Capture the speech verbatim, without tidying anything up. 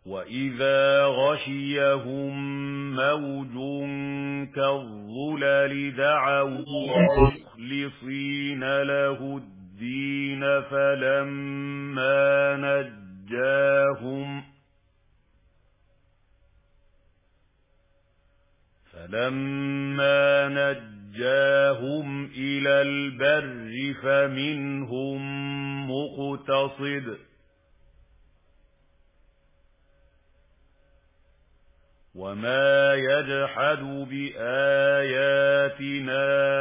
وَإِذَا غَشِيَهُم مَّوْجٌ كَالظُّلَلِ دَعَوْا مُخْلِصِينَ لَهُ الدِّينَ فَلَمَّا نَجَّاهُمْ فَلَمَّا نَجَّاهُمْ إِلَى الْبَرِّ فَمِنْهُم مُّقْتَصِدٌ وَمَا يَجْحَدُ بِآيَاتِنَا